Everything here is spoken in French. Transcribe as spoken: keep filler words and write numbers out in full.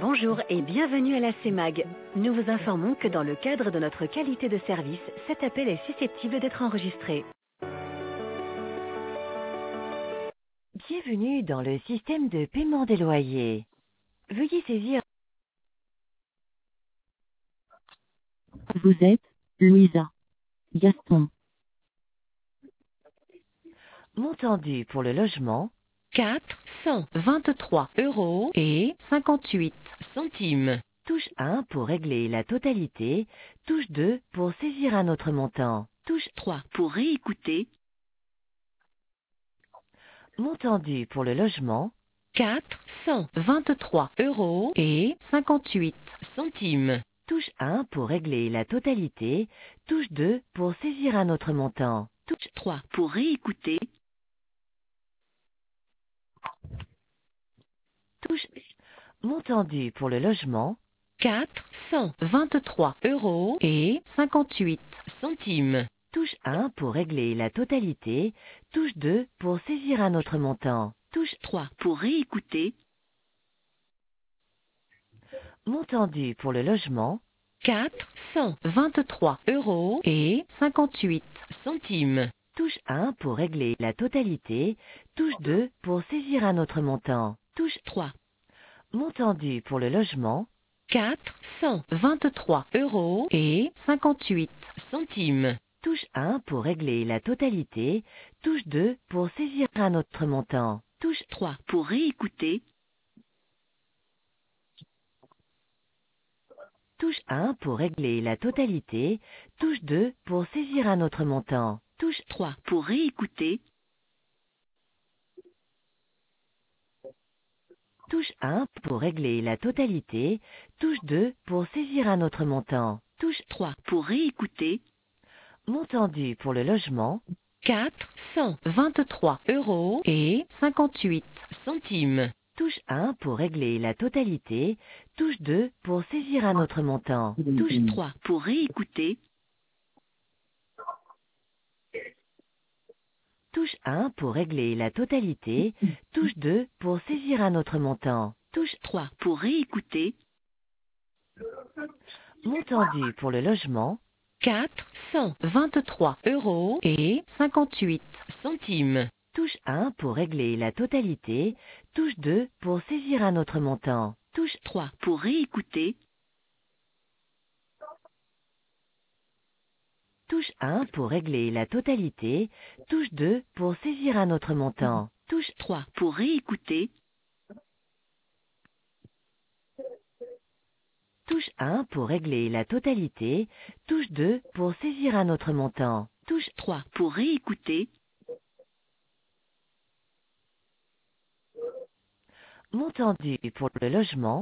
Bonjour et bienvenue à la C E M A G. Nous vous informons que dans le cadre de notre qualité de service, cet appel est susceptible d'être enregistré. Bienvenue dans le système de paiement des loyers. Veuillez saisir. Vous êtes Louisa. Gaston. Montant dû pour le logement, quatre cent vingt-trois euros et cinquante-huit centimes. Touche un pour régler la totalité, touche deux pour saisir un autre montant, touche trois pour réécouter. Montant dû pour le logement, quatre cent vingt-trois euros et cinquante-huit centimes. Touche un pour régler la totalité, touche deux pour saisir un autre montant, touche trois pour réécouter. Touche montant dû pour le logement, quatre cent vingt-trois euros et cinquante-huit centimes. Touche un pour régler la totalité, touche deux pour saisir un autre montant, touche trois pour réécouter. Montant dû pour le logement, quatre cent vingt-trois euros et cinquante-huit centimes. Touche un pour régler la totalité, touche deux pour saisir un autre montant, touche trois. Montant dû pour le logement, quatre cent vingt-trois euros et cinquante-huit centimes. Touche un pour régler la totalité, touche deux pour saisir un autre montant, touche trois pour réécouter. Touche un pour régler la totalité, touche deux pour saisir un autre montant, touche trois pour réécouter. Touche un pour régler la totalité, touche deux pour saisir un autre montant, touche trois pour réécouter. Montant dû pour le logement, quatre cent vingt-trois euros et cinquante-huit centimes. Touche un pour régler la totalité, touche deux pour saisir un autre montant, touche trois pour réécouter. Touche un pour régler la totalité, touche deux pour saisir un autre montant, touche trois pour réécouter. Montant dû pour le logement, quatre cent vingt-trois euros et cinquante-huit centimes. Touche un pour régler la totalité, touche deux pour saisir un autre montant, touche trois pour réécouter. Touche un pour régler la totalité, touche deux pour saisir un autre montant, touche trois pour réécouter. Touche un pour régler la totalité, touche deux pour saisir un autre montant, touche trois pour réécouter. Montant dû pour le logement,